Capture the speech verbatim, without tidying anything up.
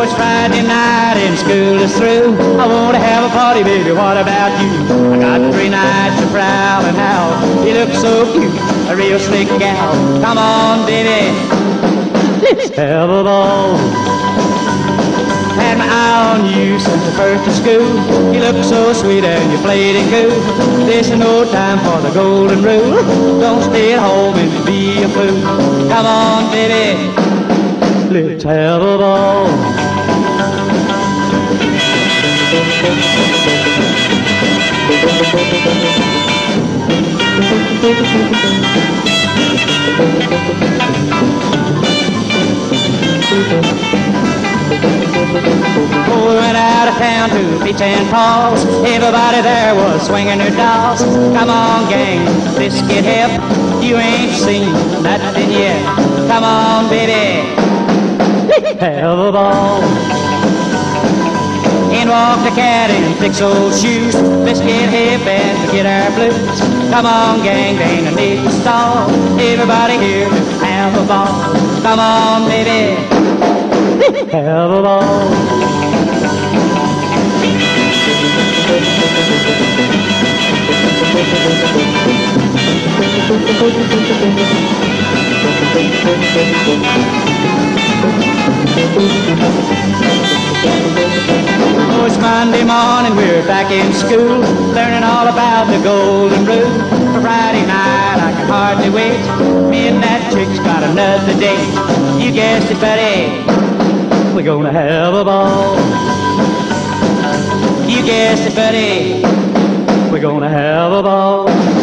it's Friday night and school is through. I want to have a party, baby, what about you? I got three nights to prowl and howl. You look so cute, a real slick gal. Come on, baby, let's have a ball. Had my eye on you since the first of school. You look so sweet and you played it cool. This is no time for the golden rule. Don't stay at home and be a fool. Come on, baby, let's have a ball. Oh, we went out of town to Peach and Paul's. Everybody there was swinging their dolls. Come on, gang, let's get hip. You ain't seen nothing yet. Come on, baby, have a ball. In walked the cat in thick old shoes. Let's get hip and forget our blues. Come on, gang, there ain't no need to stall. Everybody here, have a ball. Come on, baby, have a ball. Oh, it's Monday morning, we're back in school, learning all about the golden rule. For Friday night, I can hardly wait. Me and that chick's got another date. You guessed it, buddy, we're gonna have a ball. You guessed it, buddy, we're gonna have a ball.